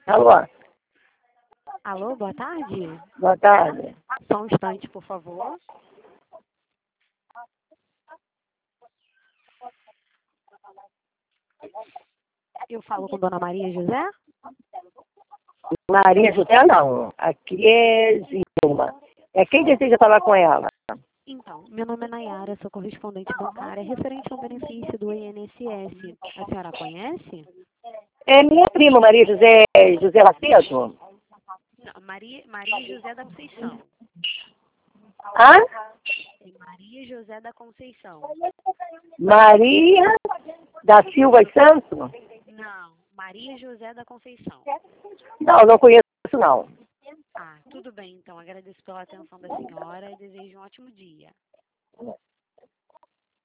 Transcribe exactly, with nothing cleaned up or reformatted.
Alô? Alô, boa tarde. Boa tarde. Só um instante, por favor. Eu falo com Dona Maria José? Maria José, não. Aqui é Zilma. É quem deseja falar com ela? Então, meu nome é Nayara, sou correspondente bancária referente ao benefício do I N S S. A senhora conhece? É minha prima, Maria José, José Lacedo. Não, Maria, Maria José da Conceição. Hã? É Maria José da Conceição. Maria da Silva e Santos? Não, Maria José da Conceição. Não, não conheço, não. Ah, tudo bem, então. Agradeço pela atenção da senhora e desejo um ótimo dia.